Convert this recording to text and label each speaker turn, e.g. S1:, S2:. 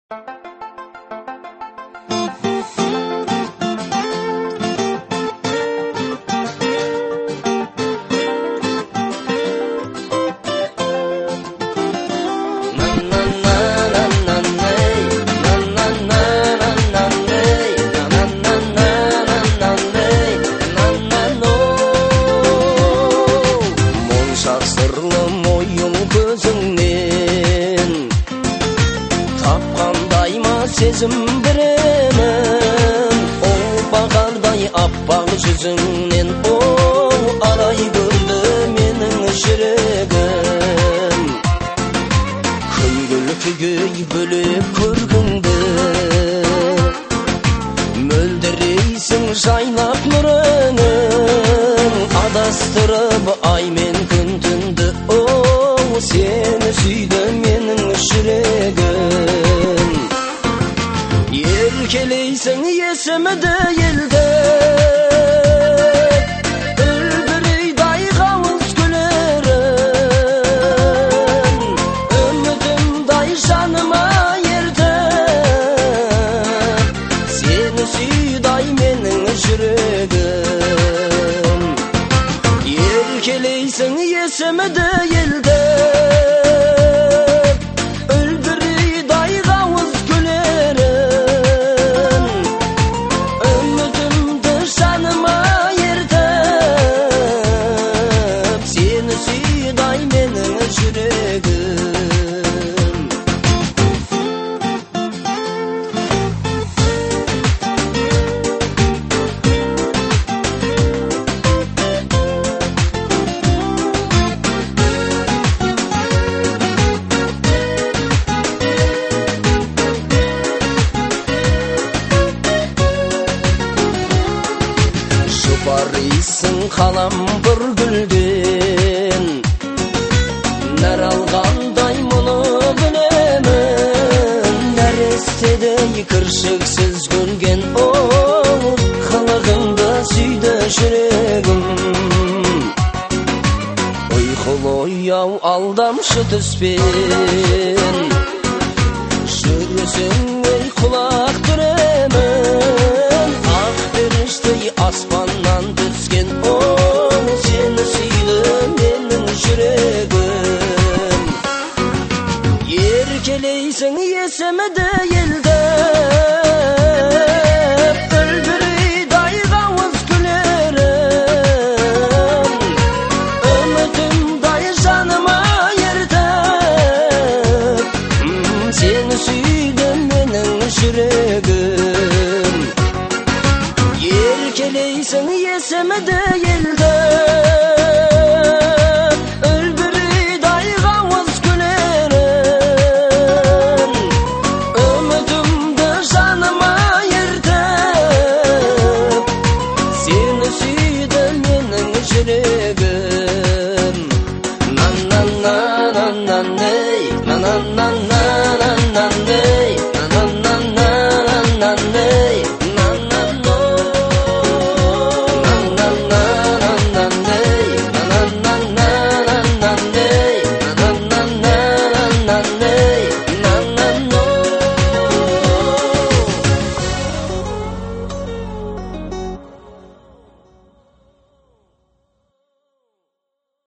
S1: Сезім біремін, бағардай аппақ жүзіңнен, арай көрді менің жүрегім. Күнгілкігей бөлек көргіңді, мөлдірейсің жайлап нұрының, адастырып ай мен күн түнді, сені сүйді менің жүрегім. Еркелейсің есімді елді, үлбірейдай қауыз гүлерін, үмітімдай жаныма ертіп, сені сүйді менің жүрегім. Еркелейсің есімді елді, барисың қалам бір гүлден, нәр алғандай мұны білемін, нәрестедей кіршіксіз көнген қылығыңды сүйді жүрегім. Ұйқылы ояу алдамшы түспен, жүресің ей құлақ түремін, ақ періштей аспаннан түскен, сені сүйді менің жүрегім. Еркелейсің есімді елді, үлбірейдай қауыз гүлерін, үмітімдай жаныма ертіп, сені сүйді менің жүрегім. Еркелейсің есімді елді, үлбірейдай қауыз гүлерін, үмітімді жаныма ертіп, сені сүйді менің жүрегім. На-на-на-на-на-ней, на-на-на-на